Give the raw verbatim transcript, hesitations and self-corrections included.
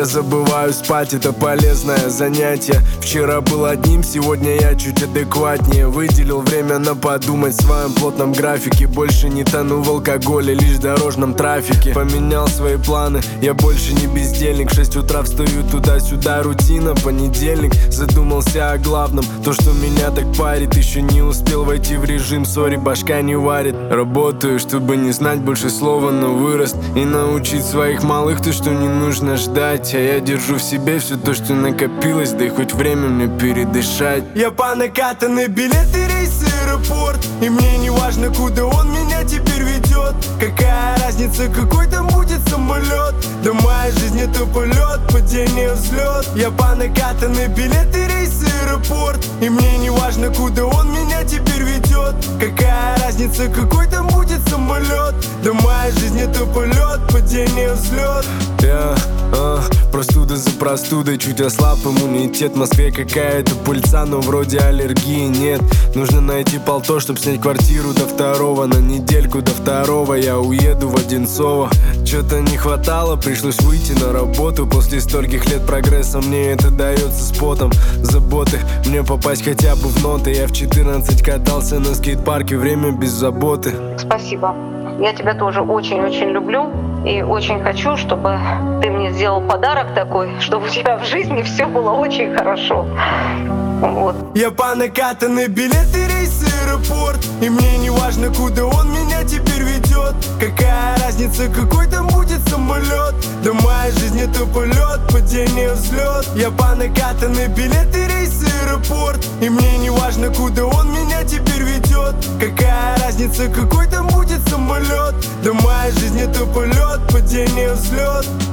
Я забываю спать, это полезное занятие. Вчера был одним, сегодня я чуть адекватнее. Выделил время на подумать в своем плотном графике. Больше не тону в алкоголе, лишь в дорожном трафике. Поменял свои планы, я больше не бездельник. В шесть утра встаю туда-сюда, рутина, понедельник. Задумался о главном, то, что меня так парит. Еще не успел войти в режим, сори, башка не варит. Работаю, чтобы не знать больше слова, но вырос. И научить своих малых то, что не нужно ждать. А я держу в себе все то, что накопилось. Да и хоть время мне передышать. Я по накатанной билеты, рейсы, аэропорт. И мне не важно, куда он меня теперь ведет. Какая разница, какой там будет самолет? Да моя жизнь это полет, падение, взлет. Я по накатанной билеты, рейсы, аэропорт. И мне не важно, куда он меня теперь ведет. Какая разница, какой там будет самолет? Да моя жизнь это полет, падение, взлет. Я, а, простуда за простудой, чуть ослаб иммунитет. В Москве какая-то пыльца, но вроде аллергии нет. Нужно найти полто, чтоб снять квартиру до второго. На недельку до второго я уеду в Одинцово. Чё-то не хватало, пришлось выйти на работу. После стольких лет прогресса мне это дается с потом. Заботы, мне попасть хотя бы в ноты. Я в четырнадцать катался на скейт-парке, время без заботы. Спасибо, я тебя тоже очень-очень люблю. И очень хочу, чтобы ты мне сделал подарок такой, чтобы у тебя в жизни все было очень хорошо. Вот. Я по накатанной билеты, рейсы, аэропорт. И мне не важно, куда он меня теперь ведет. Какая разница, какой там будет самолет? Да моя жизнь это полет, падение, взлет. Я по накатанной билеты, рейсы, аэропорт. И мне не важно, куда он меня теперь ведет. Какая разница, какой там будет самолет? Да моя жизнь это полет, падение, взлет.